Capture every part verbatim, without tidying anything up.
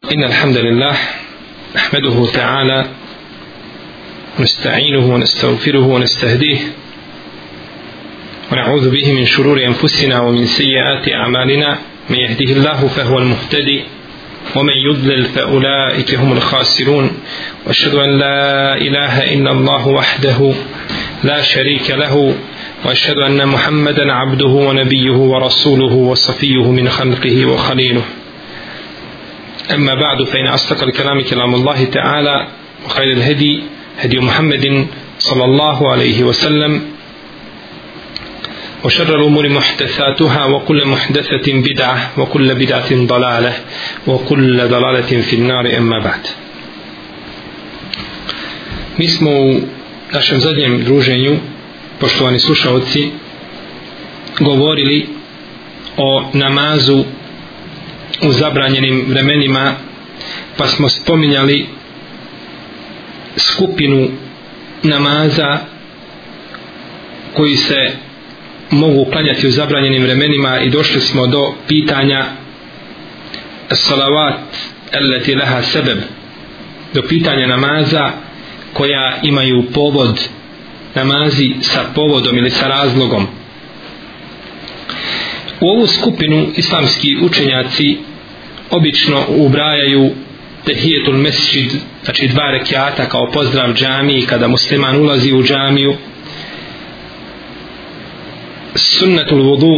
إن الحمد لله نحمده تعالى ونستعينه ونستغفره ونستهديه ونعوذ به من شرور أنفسنا ومن سيئات أعمالنا. من يهده الله فهو المهتدي ومن يضلل فأولئك هم الخاسرون. وأشهد أن لا إله إلا الله وحده لا شريك له وأشهد أن محمدا عبده ونبيه ورسوله وصفيه من خلقه وخليله. أما بعد، فإن أصدق الكلام كلام الله تعالى وخير الهدي هدي محمد صلى الله عليه وسلم وشر الأمور محدثاتها وكل محدثة بدعة وكل بدعة ضلالة وكل ضلالة في النار. أما بعد. Mi smo u našem zadnjem druženju, poštovani slušalci, govorili o namazu u zabranjenim vremenima, pa smo spominjali skupinu namaza koji se mogu klanjati u zabranjenim vremenima i došli smo do pitanja salavat allati laha sebeb, do pitanja namaza koja imaju povod, namazi sa povodom ili sa razlogom. U ovu skupinu islamski učenjaci obično ubrajaju tehijetul mesdžid, znači dva rekiata kao pozdrav džamiji kada musliman ulazi u džamiju, sunnetul vudu,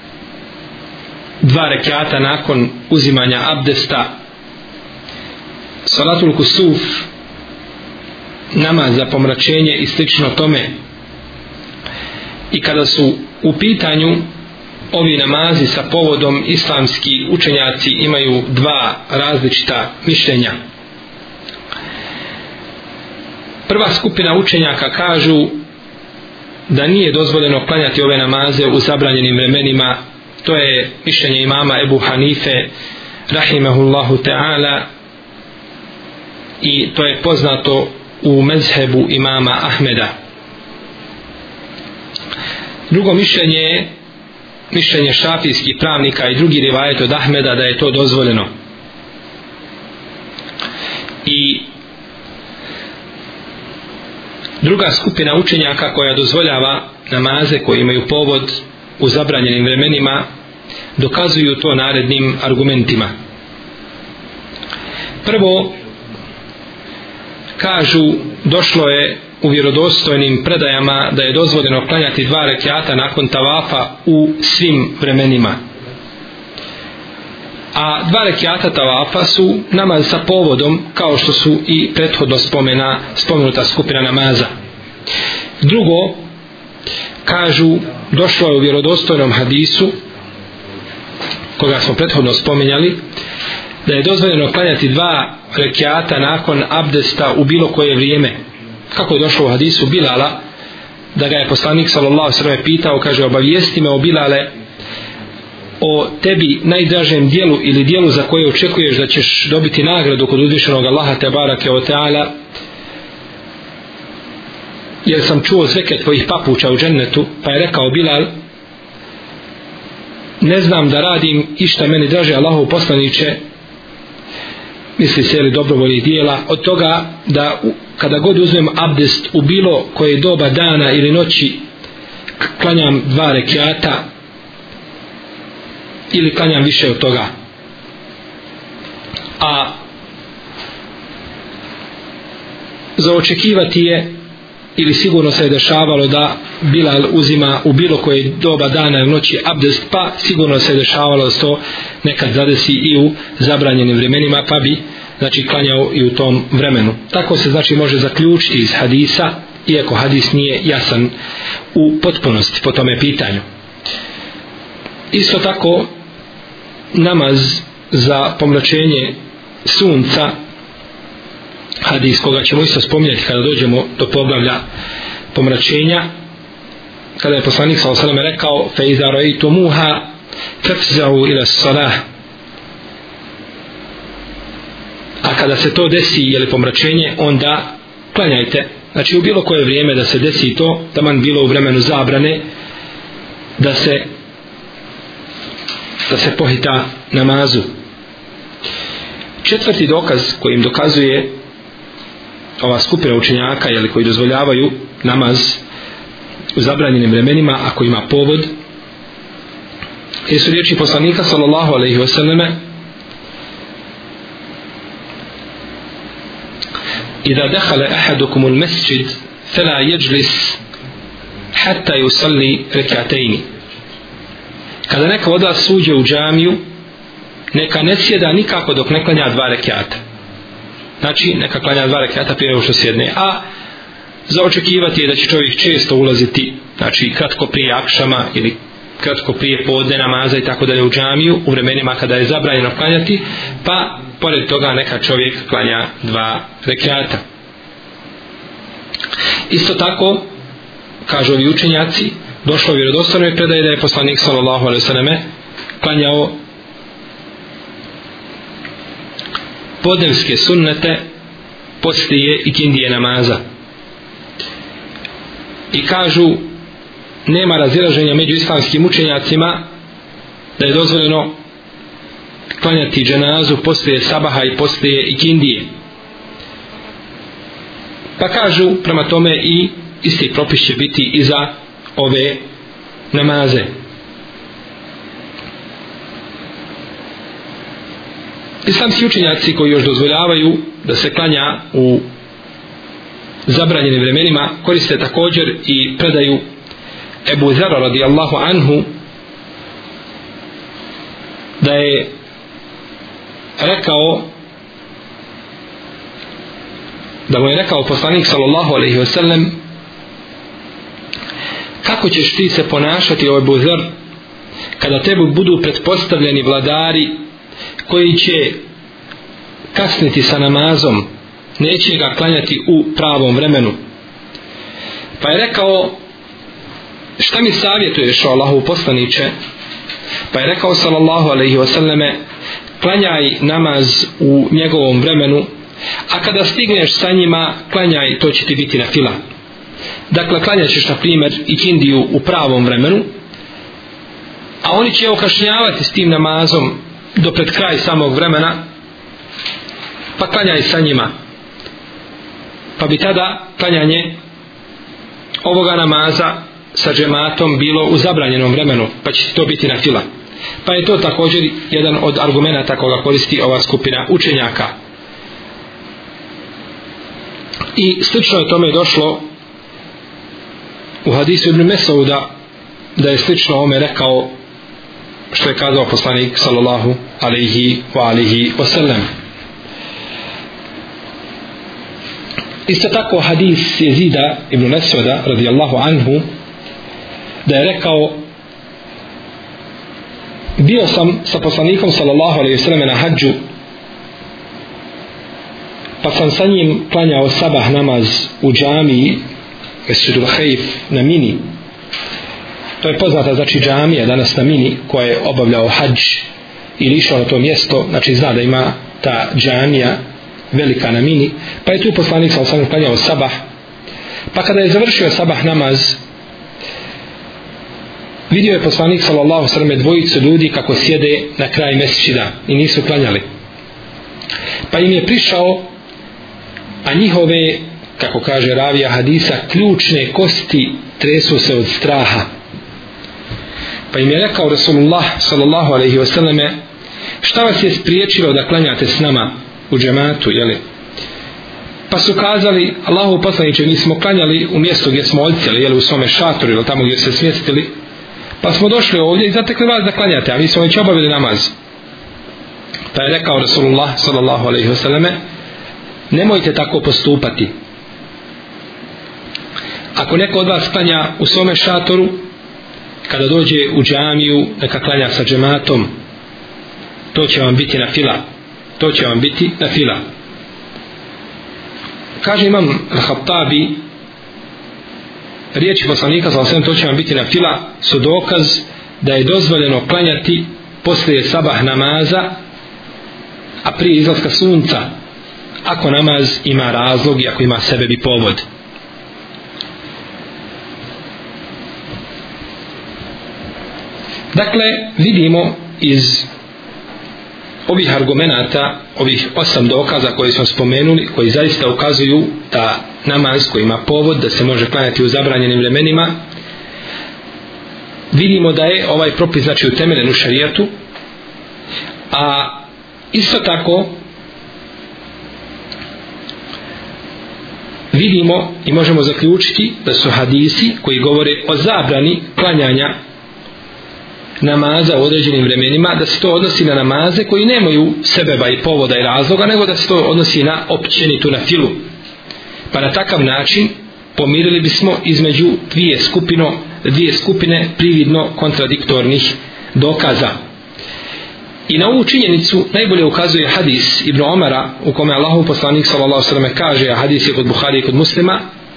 dva rekiata nakon uzimanja abdesta, salatul kusuf, namaz za pomračenje i slično tome. I kada su u pitanju ovi namazi sa povodom, islamski učenjaci imaju dva različita mišljenja. Prva skupina učenjaka kažu da nije dozvoljeno klanjati ove namaze u zabranjenim vremenima. To je mišljenje imama Ebu Hanife rahimahullahu ta'ala i to je poznato u mezhebu imama Ahmeda. Drugo mišljenje je mišljenje šafijskih pravnika i drugi rivajet od Ahmeda da je to dozvoljeno. I druga skupina učenjaka koja dozvoljava namaze koji imaju povod u zabranjenim vremenima dokazuju to narednim argumentima. Prvo, kažu, došlo je u vjerodostojnim predajama da je dozvoljeno klanjati dva rekiata nakon tavafa u svim vremenima. A dva rekiata tavafa su namaz sa povodom, kao što su i prethodno spomena, spomenuta skupina namaza. Drugo, kažu, došlo je u vjerodostojnom hadisu koga smo prethodno spominjali, da je dozvoljeno klanjati dva rekiata nakon abdesta u bilo koje vrijeme. Kako je došlo u hadisu Bilala, da ga je poslanik sallallahu alejhi ve sellem pitao, kaže, obavijesti me o Bilale o tebi najdražem dijelu ili dijelu za koje očekuješ da ćeš dobiti nagradu kod uzvišenog Allaha te barake o teala, jer sam čuo zveke tvojih papuča u džennetu. Pa je rekao Bilal, ne znam da radim išta meni draže Allahov poslaniče, misli se li dobrovoljnih dijela, od toga da kada god uzmem abdest u bilo koje doba dana ili noći klanjam dva rekiata ili klanjam više od toga. A za očekivati je, ili sigurno se je dešavalo da Bilal uzima u bilo koje doba dana ili noći abdest, pa sigurno se je dešavalo da to nekad zadesi i u zabranjenim vremenima, pa bi znači klanjao i u tom vremenu. Tako se znači može zaključiti iz hadisa, iako hadis nije jasan u potpunosti po tome pitanju. Isto tako namaz za pomračenje sunca, hadis koga ćemo isto spominjati kada dođemo do poglavlja pomračenja, kada je poslanik sallallahu alejhi ve sellem rekao fe iza ra'aytumuha fafza'u ila as-salah, a kada se to desi, je li pomračenje, onda klanjajte. Znači u bilo koje vrijeme da se desi to, taman bilo u vremenu zabrane, da se da se pohita namazu. Četvrti dokaz kojim dokazuje ova skupina učenjaka, jeli, koji dozvoljavaju namaz u zabranjenim vremenima ako ima povod, jesu riječi poslanika sallallahu alejhi ve selleme: "Iza dakhala ahadukum al-masjid fala yajlis hatta yusalli rak'atayn." Kada neka od vas uđe u džamiju, neka ne sjeda nikako dok ne klanja dva rekata. Znači, neka klanja dva rekata prije nego što sjedne. A za očekivati je da će čovjek često ulaziti, znači kratko prije akšama ili kratko prije podne namaza i tako dalje u džamiju u vremenima kada je zabranjeno klanjati, pa pored toga neka čovjek klanja dva rekata. Isto tako, kažu ovi učenjaci, došlo u vjerodostojnoj predaji da je poslanik sallallahu alejhi ve selleme klanjao podnevske sunnete poslije ikindije namaza. I kažu, nema razilaženja među islamskim učenjacima da je dozvoljeno klanjati dženazu poslije sabaha i poslije ikindije. Pa kažu, prema tome i isti propis će biti i za ove namaze. Islamski učenjaci koji još dozvoljavaju da se klanja u zabranjenim vremenima koriste također i predaju Ebu Zara radijallahu anhu da je rekao da mu je rekao poslanik sallallahu alejhi ve sellem: kako ćeš ti se ponašati, o Ebu Zar, kada tebi budu pretpostavljeni vladari koji će kasniti sa namazom, neće ga klanjati u pravom vremenu. Pa je rekao: šta mi savjetuješ, o Allahu poslaniče? Pa je rekao sallallahu alejhi ve selleme: klanjaj namaz u njegovom vremenu, a kada stigneš sa njima, klanjaj, to će ti biti na fila. Dakle, klanjat ćeš na primjer ikindiju u pravom vremenu, a oni će okašnjavati s tim namazom do pred kraj samog vremena, pa klanjaj sa njima. Pa bi tada klanjanje ovoga namaza sa džematom bilo u zabranjenom vremenu, pa će to biti na fila. Pa je to također jedan od argumenata koga koristi ova skupina učenjaka. I slično je tome došlo u hadisu Ibn Mesauda, da je slično ome rekao što je kazao poslanik sallallahu alejhi wa alihi wasallam. Isto tako hadis Jezida ibn Mesauda radijallahu anhu, da je rekao: bio sam sa poslanikom sallallahu alejhi ve sellem na hadžu, pa sam sa njim klanjao sabah namaz u džamiji Mesdžidul Haif na Mini. To je poznata, znači, džamija danas na Mini koja je obavljao hadž ili išao na to mjesto, znači zna da ima ta džamija velika na Mini. Pa je tu poslanik sallallahu alejhi ve sellem klanjao sabah. Pa kada je završio sabah namaz, vidio je poslanik sallallahu alejhi ve sellem dvojicu ljudi kako sjede na kraj mesdžida i nisu klanjali. Pa im je prišao, a njihove, kako kaže ravija hadisa, ključne kosti tresu se od straha. Pa im je rekao Rasulullah sallallahu alejhi ve selleme: šta vas je spriječilo da klanjate s nama u džematu, jeli? Pa su kazali: Allahu poslaniče, mi smo klanjali u mjestu gdje smo odsjeli, jeli, u svome šatoru ili tamo gdje se smjestili, pa smo došli ovdje i zatekli vas da klanjate, a mi smo već obavili namaz. Pa je rekao Rasulullah sallallahu alejhi ve selleme: nemojte tako postupati. Ako neko od vas klanja u svome šatoru, kada dođe u džamiju, neka klanja sa džematom, to će vam biti na fila. To će vam biti na fila. Kaže imam Al-Khattabi, riječi poslanika sallallahu alejhi ve sellem, to će vam biti na fila, su dokaz da je dozvoljeno klanjati poslije sabah namaza, a prije izlaska sunca, ako namaz ima razlog i ako ima sebebi povod. Dakle, vidimo iz ovih argumenata, ovih osam dokaza koje smo spomenuli, koji zaista ukazuju da namaz koji ima povod da se može klanjati u zabranjenim vremenima, vidimo da je ovaj propis znači utemeljen u šarijatu, a isto tako vidimo i možemo zaključiti da su hadisi koji govore o zabrani klanjanja namaza u određenim vremenima, da se to odnosi na namaze koji nemaju sebeba i povoda i razloga, nego da se to odnosi na općenitu na filu. Pa na takav način pomirili bismo između dvije skupino, dvije skupine prividno kontradiktornih dokaza. I na ovu činjenicu najbolje ukazuje hadis Ibn Omara, u kome Allahov poslanik sallallahu alejhi ve sellem kaže, a hadis je kod Buhari i kod Muslima: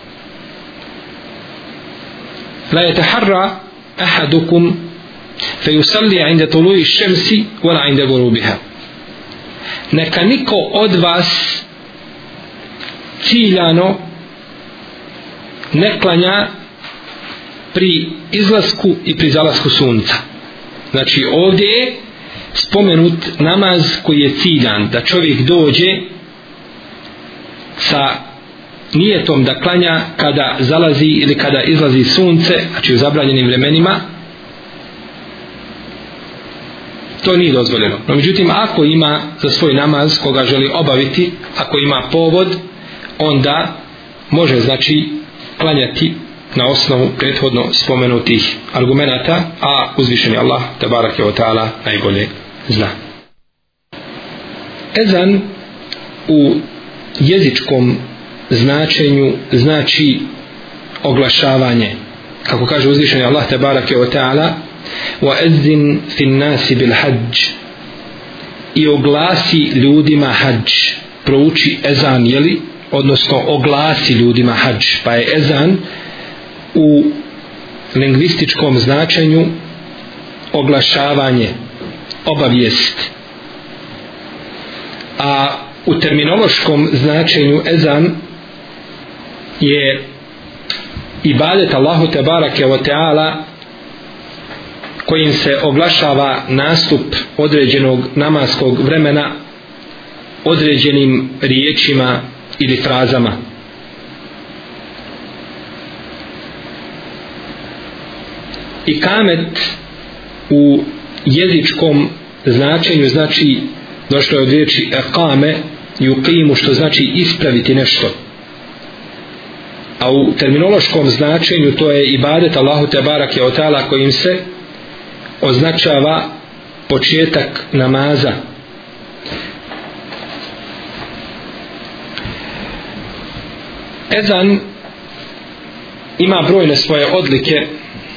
la yataharra ahadukum fayusalli 'inda tulu'i ash-shamsi wala 'inda ghurubiha. Neka niko od vas ciljano ne klanja pri izlasku i pri zalasku sunca. Znači ovdje je spomenut namaz koji je ciljan, da čovjek dođe sa nijetom da klanja kada zalazi ili kada izlazi sunce, znači u zabranjenim vremenima, to nije dozvoljeno. No međutim, ako ima za svoj namaz koga želi obaviti, ako ima povod, onda može znači klanjati na osnovu prethodno spomenutih argumenata, a uzvišeni Allah tebareke ve taala najbolje zna. Ezan u jezičkom značenju znači oglašavanje, kako kaže uzvišeni Allah tebareke ve taala: وَأَذِّنْ فِي النَّاسِ بِالْحَجِّ, i oglasi ljudima hadž. Prouči ezan, jeli, odnosno oglasi ljudima hadž. Pa je ezan u lingvističkom značenju oglašavanje, obavijest. A u terminološkom značenju ezan je ibadet Allahu tebareke ve taala kojim se oglašava nastup određenog namaskog vremena određenim riječima ili frazama. Ikamet u jezičkom značenju znači, došlo je od riječi ekame i uqimu, što znači ispraviti nešto. A u terminološkom značenju to je ibadet Allahu tebareke ve taala kojim se označava početak namaza. Ezan ima brojne svoje odlike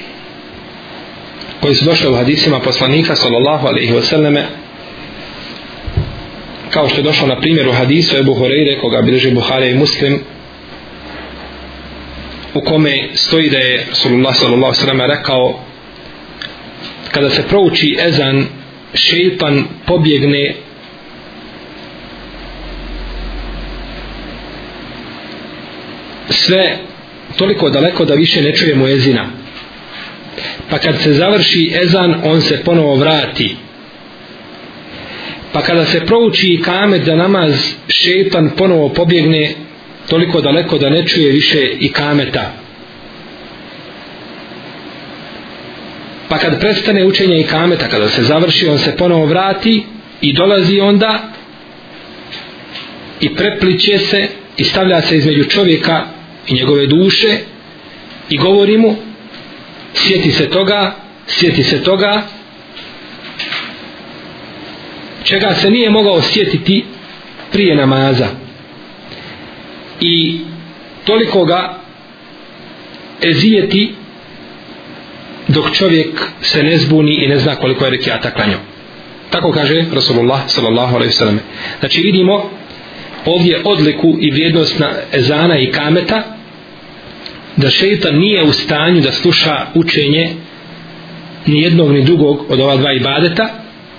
koje su došle u hadisima poslanika sallallahu alejhi ve selleme, kao što je došlo na primjer u hadisu Ebu Hureyre koga bilježi Buhari i Muslim, u kome stoji da je Rasulullah sallallahu alejhi ve selleme rekao: kada se prouči ezan, šejtan pobjegne sve toliko daleko da više ne čuje muezina. Pa kad se završi ezan, on se ponovo vrati. Pa kada se prouči ikamet za namaz, šejtan ponovo pobjegne toliko daleko da ne čuje više ikameta. Pa kad prestane učenje ikameta, kada se završi, on se ponovo vrati i dolazi onda i prepliće se i stavlja se između čovjeka i njegove duše i govori mu: sjeti se toga, sjeti se toga čega se nije mogao sjetiti prije namaza. I toliko ga ezijeti dok čovjek se ne zbuni i ne zna koliko je rekiata klanjao. Tako kaže Rasulullah sallallahu alejhi ve sellem. Znači vidimo ovdje odliku i vrijednost na ezana i kameta, da šejtan nije u stanju da sluša učenje ni jednog ni drugog od ova dva ibadeta,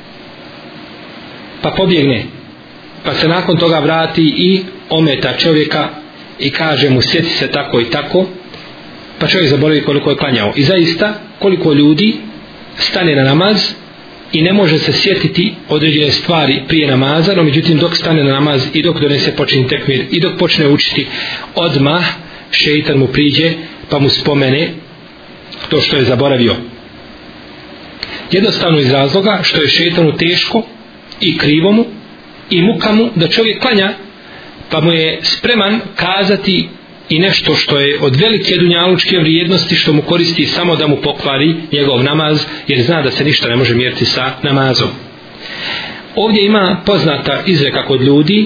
pa pobjegne, pa se nakon toga vrati i ometa čovjeka i kaže mu: sjeti se tako i tako, pa čovjek zaboravi koliko je klanjao. I zaista koliko ljudi stane na namaz i ne može se sjetiti određene stvari prije namaza, no međutim dok stane na namaz i dok donese počinje tekbir i dok počne učiti, odmah šeitan mu priđe pa mu spomene to što je zaboravio. Jednostavno iz razloga što je šeitanu teško i krivo mu i muka mu da čovjek klanja, pa mu je spreman kazati i nešto što je od velike dunjalučke vrijednosti, što mu koristi samo da mu pokvari njegov namaz, jer zna da se ništa ne može mjeriti sa namazom. Ovdje ima poznata izreka kod ljudi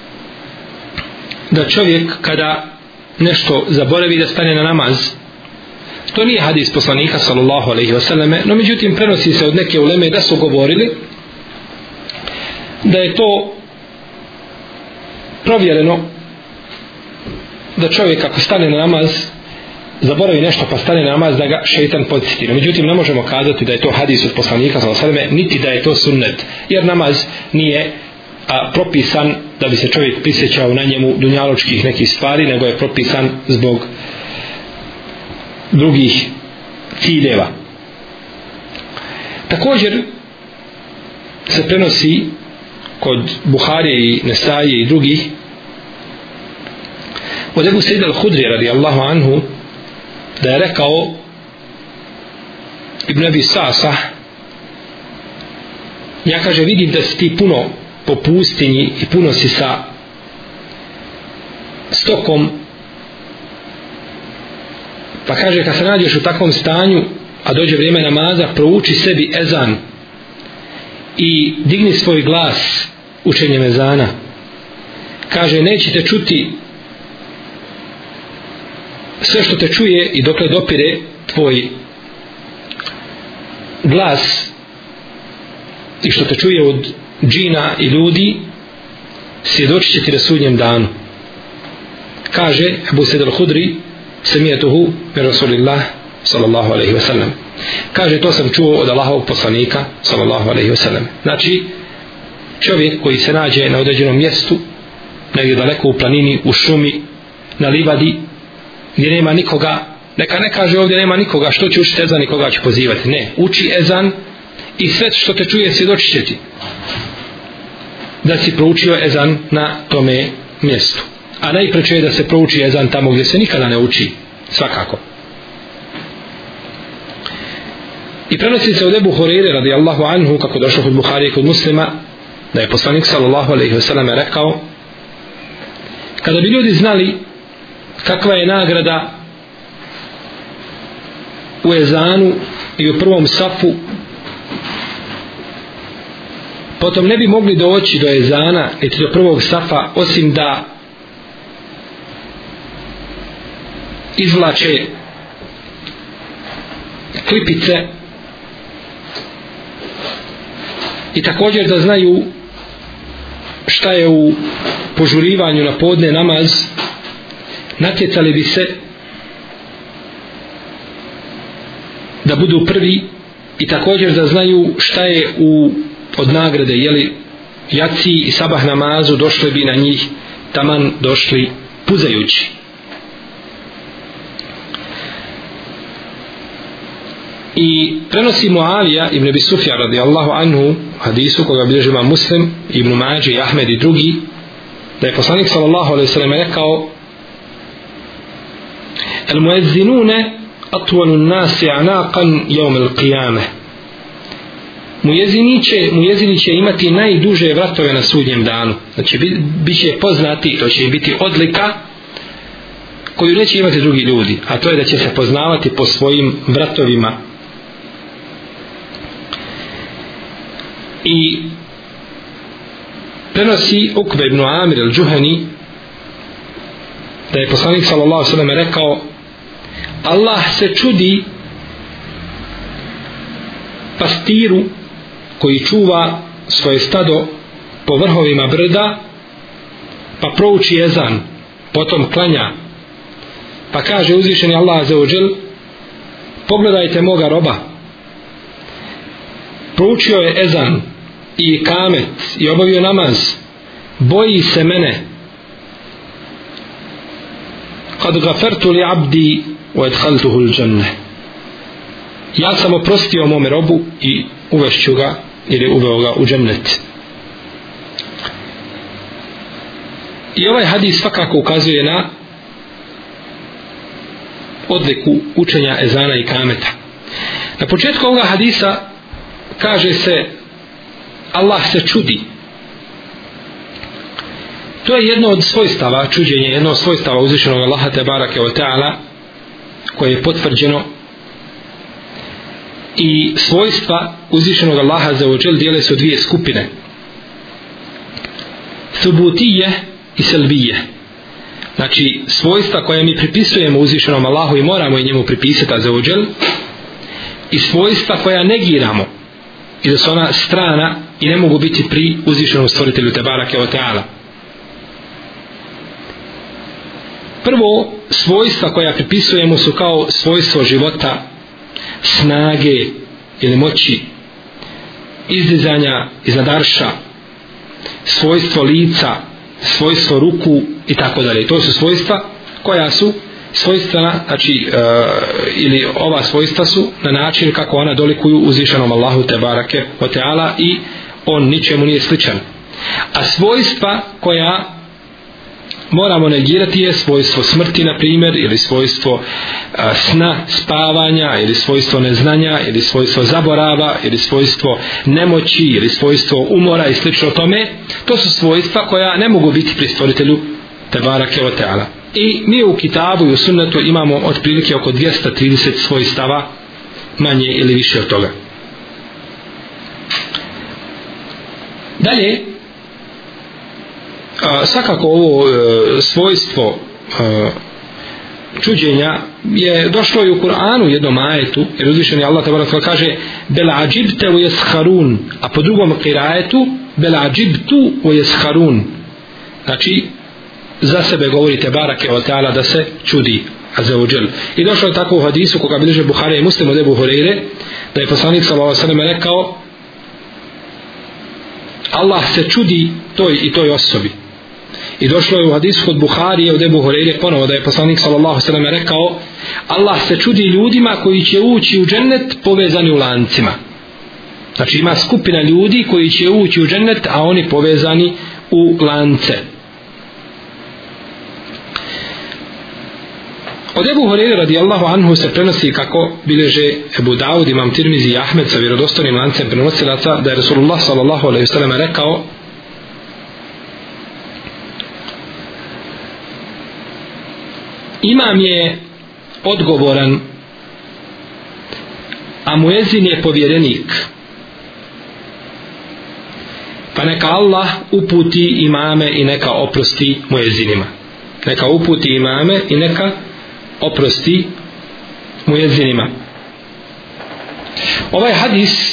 da čovjek kada nešto zaboravi da stane na namaz. To nije hadis poslanika sallallahu alejhi ve selleme, no međutim prenosi se od neke uleme da su govorili da je to provjereno, da čovjek ako stane na namaz zaboravi nešto pa stane na namaz da ga šeitan podsjeti. No međutim ne možemo kazati da je to hadis od poslanika sallallahu alejhi ve selleme, niti da je to sunnet, jer namaz nije a, propisan da bi se čovjek prisjećao na njemu dunjaločkih nekih stvari, nego je propisan zbog drugih ciljeva. Također se prenosi kod Buharije i Nesaije i drugih od Ebu Sejda al-Hudri radijallahu anhu da je rekao Ibn Abi Sa'sa, ja kaže vidim da si ti puno po pustinji i puno si sa stokom, pa kaže kad se nađeš u takvom stanju a dođe vrijeme namaza, prouči sebi ezan i digni svoj glas učenjem ezana. Kaže nećete čuti sve što te čuje i dokle dopire tvoj glas i što te čuje od džina i ljudi, svjedočit će ti na sudnjem danu. Kaže Ebu Sejda al-Hudri sami'tuhu min Rasulillah sallallahu alejhi ve sellem, kaže to sam čuo od Allahovog poslanika sallallahu alejhi ve sellem. Znači čovjek koji se nađe na određenom mjestu negdje daleko u planini, u šumi, na livadi gdje nema nikoga, neka ne kaže ovdje nema nikoga, što će učiti ezan i koga će pozivati. Ne, uči ezan i sve što te čuje svjedočit će ti da si proučio ezan na tome mjestu. A najpreče je da se prouči ezan tamo gdje se nikada ne uči, svakako. I prenosi se od Ebu Hureyre radijallahu anhu, kako došlo kod Buharije i kod Muslima, da je poslanik sallallahu alejhi ve sellem rekao, kada bi ljudi znali kakva je nagrada u ezanu i u prvom safu, potom ne bi mogli doći do ezana niti do prvog safa, osim da izvlače klipice i također da znaju šta je u požurivanju na podne namaz, natjecali bi se da budu prvi i također da znaju šta je u od nagrade, jeli jaci i sabah namazu, došli bi na njih taman došli puzajući. I prenosi Muavija ibn Abi Sufjan radijallahu anhu hadisu koga bilježi imam Muslim, Ibn Mađe i Ahmed i drugi, da je poslanik sallallahu alejhi ve sellem rekao: el muezzinune atwalu nasi anaqan yawm al-qiyamah, Mujezini će, mujezini će imati najduže vratove na sudnjem danu. Znači bit, bit će poznati, to će im biti odlika koju neće imati drugi ljudi, a to je da će se poznavati po svojim vratovima. I prenosi Ukbe ibn Amir al-Juhani da je poslanik sallallahu alejhi ve sellem rekao: Allah se čudi pastiru koji čuva svoje stado po vrhovima brda, pa prouči ezan, potom klanja, pa kaže uzvišeni Allah azza wa džel: pogledajte moga roba, proučio je ezan i kamet i obavio namaz, boji se mene, kad gafertu li abdi wa adkhaltuhu al-jannah, ja sam oprostio mome robu i uvešću ga ili uveo ga u džennet. I ovaj hadis svakako ukazuje na odliku učenja ezana i kameta. Na početku ovoga hadisa kaže se Allah se čudi. To je jedno od svojstava, čuđenje, jedno od svojstava uzvišenog Allaha te barake ve taala koje je potvrđeno, i svojstva uzvišenog Allaha za ođel dijele su dvije skupine: thubutije i selbije. Znači svojstva koja mi pripisujemo uzvišenom Allahu i moramo i njemu pripisati za ođel, i svojstva koja negiramo i da su ona strana i ne mogu biti pri uzvišenom stvoritelju te barake ve taala. Prvo, svojstva koja pripisujemo su kao svojstvo života, snage ili moći, izdizanja iznad arša, svojstvo lica, svojstvo ruku i tako dalje. To su svojstva koja su svojstvena, znači e, ili ova svojstva su na način kako ona dolikuju uzvišenom Allahu te barake ve taala i on ničemu nije sličan. A svojstva koja moramo negirati je svojstvo smrti, na primjer, ili svojstvo a, sna, spavanja, ili svojstvo neznanja, ili svojstvo zaborava, ili svojstvo nemoći, ili svojstvo umora i slično tome. To su svojstva koja ne mogu biti pri stvoritelju te barake ve taala. I mi u kitabu i u sunnetu imamo otprilike oko dvjesto trideset svojstava, manje ili više od toga. Dalje, a, svakako ovo e, svojstvo e, čuđenja je došlo i u Kur'anu u jednom ajetu, jer uzvišeni Allah tabaraka kaže bel ađibte u jesharun, a po drugom qirajetu bel ađibtu u jesharun. Znači za sebe govorite barake o ta'ala da se čudi azzawajal. I došlo je tako u hadisu koga bilježe Buharija i Muslim od Ebu Hureyre, da je poslanik sallallahu alejhi ve sellem rekao: Allah se čudi toj i toj osobi. I došlo je u hadisu kod Buharije od Ebu Hureyre ponovo da je poslanik sallallahu alejhi ve sellem rekao: Allah se čudi ljudima koji će ući u džennet povezani u lancima. Znači ima skupina ljudi koji će ući u džennet, a oni povezani u lance. Od Ebu Hureyre radijallahu anhu se prenosi kako bileže Ebu Daud, Imam Tirmizi i Ahmed sa vjerodostojnim lancem prenosilaca da je Rasulullah sallallahu alejhi ve sellem rekao: imam je odgovoran, a muezin je povjerenik, pa neka Allah uputi imame i neka oprosti muezinima. Neka uputi imame i neka oprosti muezinima. Ovaj hadis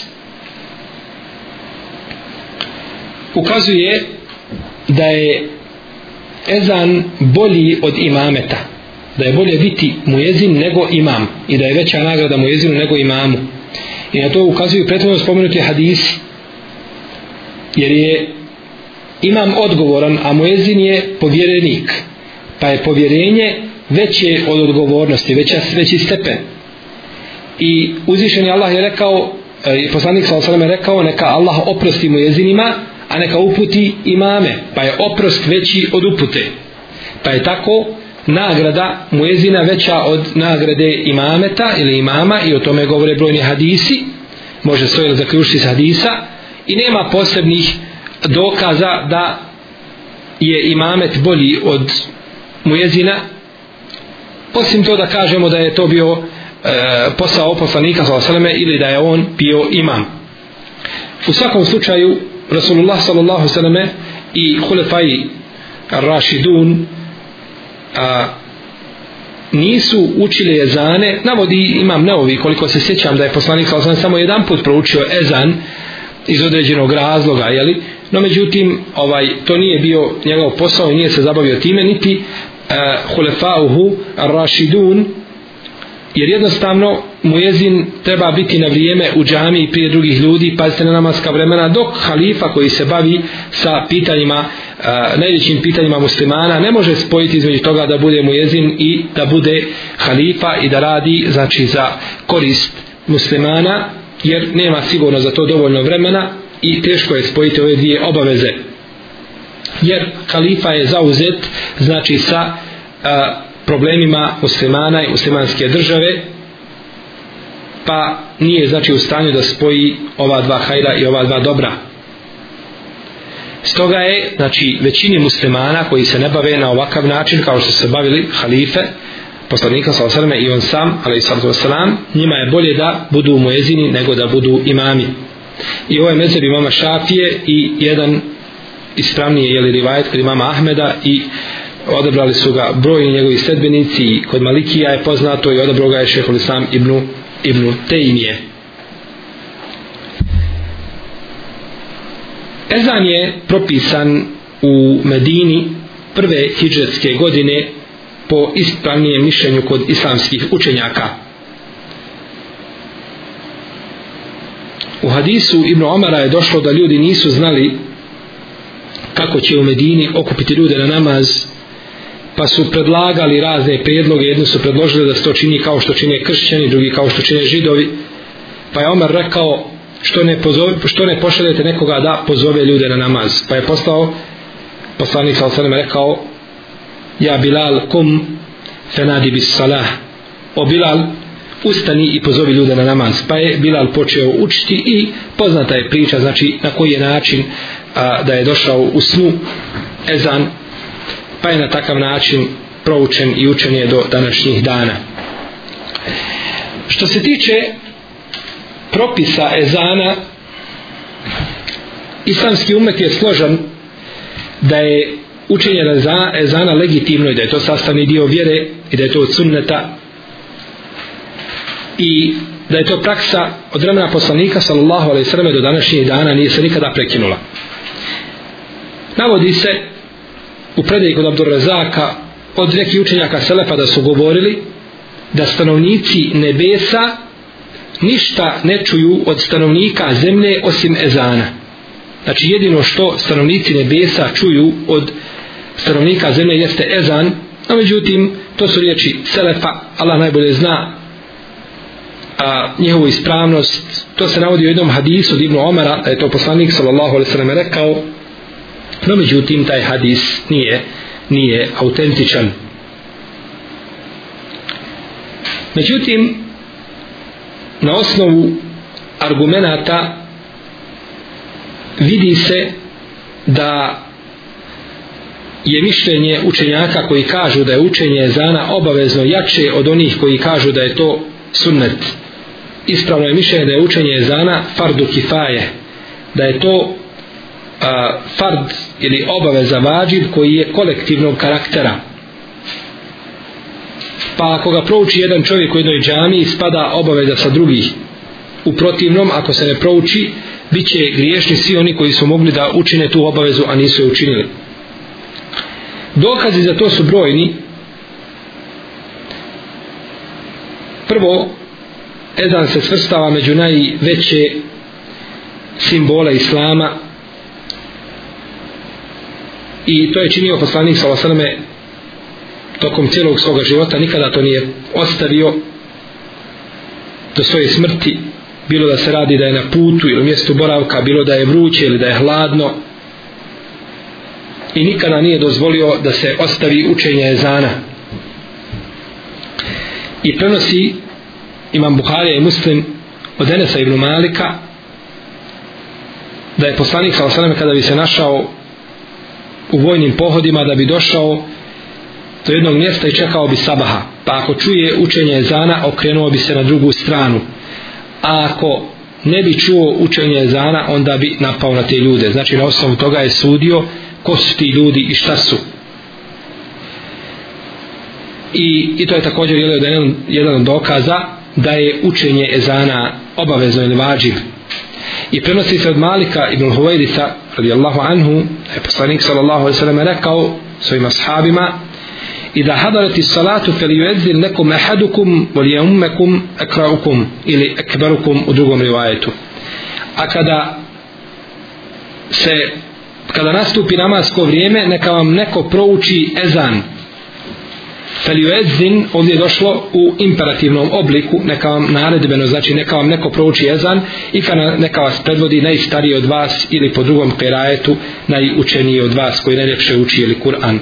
ukazuje da je ezan bolji od imameta, da je bolje biti muezin nego imam i da je veća nagrada muezinu nego imamu. I na to ukazuju prethodno spomenuti hadisi, jer je imam odgovoran, a muezin je povjerenik, pa je povjerenje veće od odgovornosti, veća, veći stepen. I uzvišeni Allah je rekao, i poslanik sallallahu alejhi ve sellem je rekao: neka Allah oprosti muezinima, a neka uputi imame, pa je oprost veći od upute. Pa je tako nagrada muezina veća od nagrade imameta ili imama, i o tome govore brojni hadisi, može stojno zaključiti s hadisa, i nema posebnih dokaza da je imamet bolji od muezina, osim to da kažemo da je to bio e, posao poslanika sallallahu alejhi ve selleme ili da je on bio imam. U svakom slučaju Rasulullah sallallahu alejhi ve selleme i hulefai ar-rašidun a, nisu učili ezane. Navodi imam Neovi, koliko se sjećam, da je poslanik sallallahu alejhi ve selleme samo jedan put proučio ezan iz određenog razloga, jeli? No međutim, ovaj, to nije bio njegov posao i nije se zabavio time, niti uh, hulefauhu ar-rašidun, jer jednostavno muezin treba biti na vrijeme u džamiji prije drugih ljudi, pazite na namaska vremena, dok halifa koji se bavi sa pitanjima, uh, najvećim pitanjima muslimana, ne može spojiti između toga da bude muezin i da bude halifa i da radi, znači, za korist muslimana, jer nema sigurno za to dovoljno vremena, i teško je spojiti ove dvije obaveze, jer halifa je zauzet znači sa a, problemima muslimana i muslimanske države, pa nije znači u stanju da spoji ova dva hajra i ova dva dobra. Stoga je znači većini muslimana koji se ne bave na ovakav način kao što se bavili halife poslanika sallallahu alejhi ve sellem i on sam alejhi selam, njima je bolje da budu muezini nego da budu imami. I ovaj mezheb imama Šafije i jedan ispravnije je li rivajet kod imama Ahmeda, i odabrali su ga brojni njegovi sledbenici, i kod Malikija je poznato i odabrao ga je Šejhul Islam ibn ibn Tejmije. Ezan je propisan u Medini prve hidžretske godine po ispravnijem mišljenju kod islamskih učenjaka. U hadisu Ibn Omara je došlo da ljudi nisu znali kako će u Medini okupiti ljude na namaz, pa su predlagali razne prijedloge. Jedni su predložili da se to čini kao što čine kršćani, drugi kao što čine židovi, pa je Omer rekao što ne, pozove, što ne pošaljete nekoga da pozove ljude na namaz, pa je poslao poslanik sallallahu alejhi ve sellem rekao: ja Bilal kum fenadi bis salah, o Bilal ustani i pozovi ljude na namaz. Pa je Bilal počeo učiti i poznata je priča znači na koji je način a, da je došao u snu ezan, pa je na takav način proučen i učen je do današnjih dana. Što se tiče propisa ezana, islamski umet je složan da je učenje ezana legitimno i da je to sastavni dio vjere i da je to od sunneta i da je to praksa od vremena poslanika sallallahu alejhi ve sellem do današnjih dana, nije se nikada prekinula. Navodi se u predaji kod Abdurrazaka od nekih učenjaka selefa da su govorili da stanovnici nebesa ništa ne čuju od stanovnika zemlje osim ezana. Znači jedino što stanovnici nebesa čuju od stanovnika zemlje jeste ezan, a međutim to su riječi selefa, Allah najbolje zna a, njihovu ispravnost. To se navodi u jednom hadisu od Ibn Omara da je to poslanik sallallahu alejhi ve sellem rekao, no međutim taj hadis nije nije autentičan. Međutim, na osnovu argumenata vidi se da je mišljenje učenjaka koji kažu da je učenje ezana obavezno jače od onih koji kažu da je to sunnet. Ispravno je mišljenje da je učenje ezana fardu kifaje, da je to a, fard ili obaveza vađib koji je kolektivnog karaktera. Pa ako ga prouči jedan čovjek u jednoj džamiji, spada obaveza sa drugih. U protivnom, ako se ne prouči, bit će griješni svi oni koji su mogli da učine tu obavezu, a nisu je učinili. Dokazi za to su brojni. Prvo, ezan se svrstava među najveće simbole islama i to je činio poslanik sallallahu alejhi ve sellem tokom cijelog svoga života, nikada to nije ostavio do svoje smrti, bilo da se radi da je na putu ili mjestu boravka, bilo da je vruće ili da je hladno, i nikada nije dozvolio da se ostavi učenje ezana. I prenosi imam Buharija i Muslim od Enesa ibn Malika da je poslanik sallallahu alejhi ve sellem kada bi se našao u vojnim pohodima, da bi došao do jednog mjesta i čekao bi sabaha, pa ako čuje učenje ezana okrenuo bi se na drugu stranu, a ako ne bi čuo učenje ezana onda bi napao na te ljude. Znači na osnovu toga je sudio ko su ti ljudi i šta su. I, i to je također jedan, jedan od dokaza da je učenje ezana obavezno ili vađib. I prenosi se od Malika ibn Huwairisa radijallahu anhu da je poslanik sallallahu alejhi ve sellem rekao svojim ashabima: Ida hadarati salatu felijuedzil nekum ahadukum volijummekum akraukum ili ekberukum u drugom rivajetu. A kada se kada nastupi namasko vrijeme, neka vam neko prouči ezan, Feliuedzin ovdje je došlo u imperativnom obliku, neka vam naredbeno, znači neka vam neko prouči ezan i neka vas predvodi najstariji od vas ili po drugom qiraetu najučeniji od vas koji najljepše uči ili Kur'an.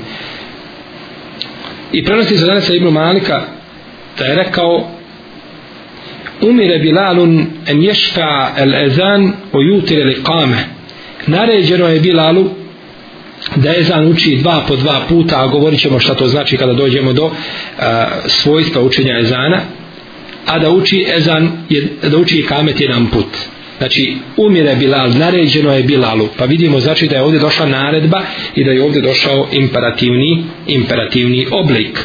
I prenosi se danas Ibn Malika da je rekao: umire Bilalun en ješfa el ezan o jutire li kame. Naređeno je Bilalu da ezan uči dva po dva puta, a govorit ćemo šta to znači kada dođemo do a, svojstva učenja ezana, a da uči ezan, da uči ikamet jedan put. Znači umire Bilal, naređeno je Bilalu, pa vidimo znači da je ovdje došla naredba i da je ovdje došao imperativni imperativni oblik.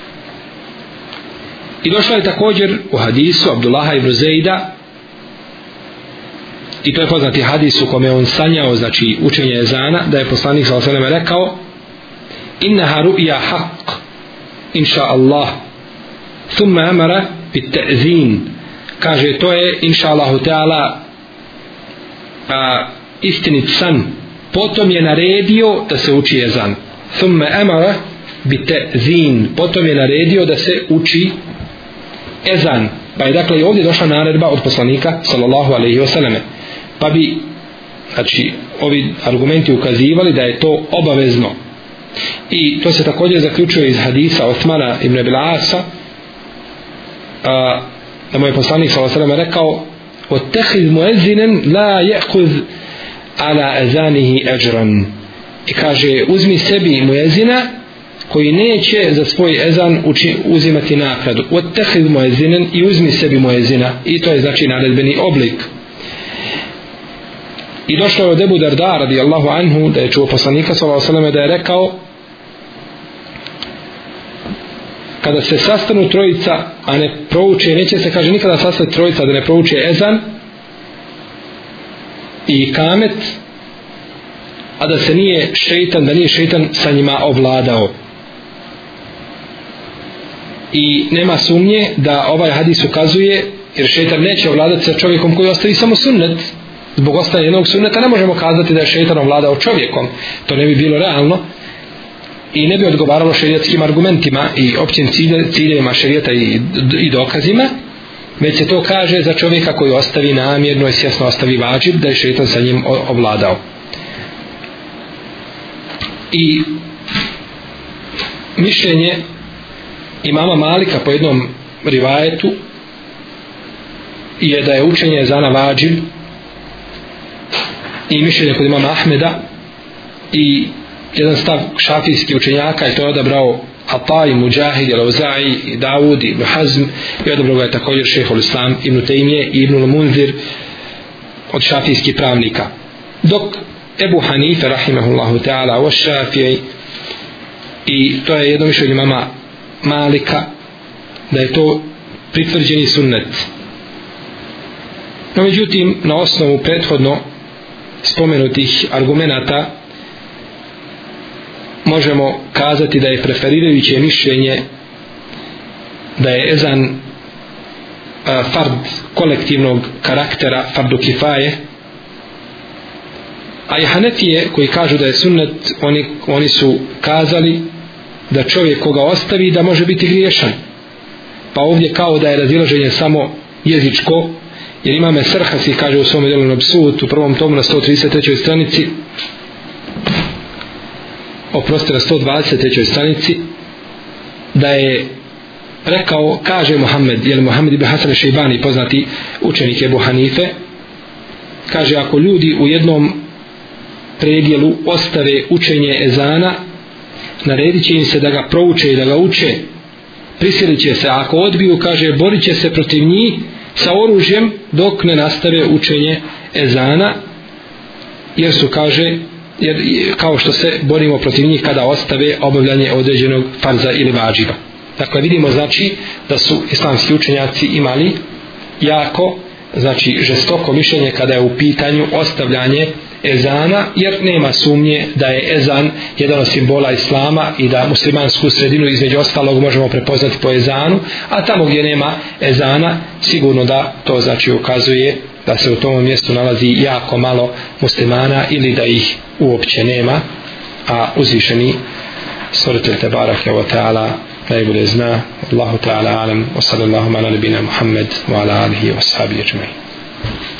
I došlo je također u hadisu Abdullaha ibn Zejda, i to je poznati hadis u kome on sanjao znači učenje ezana, da je poslanik sallallahu alejhi ve sellem rekao: innaha ru'ya haqq inša Allah, thumma amara bit ta'zin. Kaže, to je inša Allahu teala istinit san, potom je naredio da se uči ezan. Thumma amara bit ta'zin, potom je naredio da se uči ezan. Pa je dakle i ovdje došla naredba od poslanika sallallahu alejhi ve selleme. Pa bi znači ovi argumenti ukazivali da je to obavezno. I to se također zaključuje iz hadisa Osmana ibn Abil Asa, da mu je poslanik sallallahu alejhi ve sellem rekao: "Ottakhid muezzinan la ya'khudh ala azanihi ajran." I kaže, uzmi sebi muezina koji neće za svoj ezan uči, uzimati nakladu. Ottakhid muezzinan, i uzmi sebi muezina. I to je znači naredbeni oblik. I došlo je od Ebu Darda radijallahu anhu da je čuo poslanika sallallahu alejhi ve sellem da je rekao: kada se sastanu trojica a ne prouče, neće se kaže nikada sastati trojica da ne prouče ezan i kamet, a da se nije šeitan, da nije šeitan sa njima ovladao. I nema sumnje da ovaj hadis ukazuje, jer šeitan neće ovladati sa čovjekom koji ostavi samo sunnet. Zbog ostane jednog sunneta ne možemo kazati da je šeitan ovladao čovjekom, to ne bi bilo realno i ne bi odgovaralo šerijatskim argumentima i općim ciljevima šerijata i, i dokazima, već se to kaže za čovjeka koji ostavi namjerno i svjesno ostavi vađib, da je šeitan sa njim ovladao. I mišljenje imama Malika po jednom rivajetu je da je učenje ezana vađib, i mišljenje kod imama Ahmeda i jedan stav šafijskih učenjaka, i to je odabrao Atai, Mujahid, Al-Auza'i i Davud ibn Hazm, i odabrao ga je također šejhul Islam ibn Tejmije i ibn Munzir od šafijskih pravnika. Dok Ebu Hanife rahimahullahu ta'ala o Šafiji, i to je jedno mišljenje imama Malika, da je to pritvrđeni sunnet. No međutim, na osnovu prethodno spomenutih argumenata možemo kazati da je preferirajuće mišljenje da je ezan a, fard kolektivnog karaktera, fardu kifaje, a i Hanefije koji kažu da je sunnet, oni, oni su kazali da čovjek koga ostavi da može biti griješan. Pa ovdje kao da je razilaženje samo jezičko, jer imame Srhasi kaže u svom djelu Nabsut u prvom tomu na sto trideset trećoj stranici, oprosti na sto dvadeset trećoj stranici, da je rekao, kaže Muhammed, jer Muhammed ibn Hasan Šejbani, poznati učenik Ebu Hanife, kaže, ako ljudi u jednom predjelu ostave učenje ezana, naredit će im se da ga prouče i da ga uče, prisilit će se, ako odbiju, kaže, borit će se protiv njih sa oružjem dok ne nastave učenje ezana, jer su, kaže, jer kao što se borimo protiv njih kada ostave obavljanje određenog farza ili vađiba. Dakle, vidimo znači da su islamski učenjaci imali jako, znači žestoko mišljenje kada je u pitanju ostavljanje ezana, jer nema sumnje da je ezan jedan od simbola islama i da muslimansku sredinu između ostalog možemo prepoznati po ezanu, a tamo gdje nema ezana sigurno da to znači ukazuje da se u tom mjestu nalazi jako malo muslimana ili da ih uopće nema, a uzvišeni stvoritelj Tebarake wa ta'ala najbolje zna. Allahu ta'ala alam, wa sallallahu ala nabina Muhammad wa ala alihi wa sahbihi ajma'in.